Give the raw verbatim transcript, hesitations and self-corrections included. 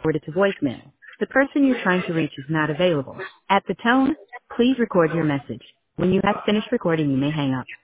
forwarded to voicemail. The person you're trying to reach is not available. At the tone, please record your message. When you have finished recording, you may hang up.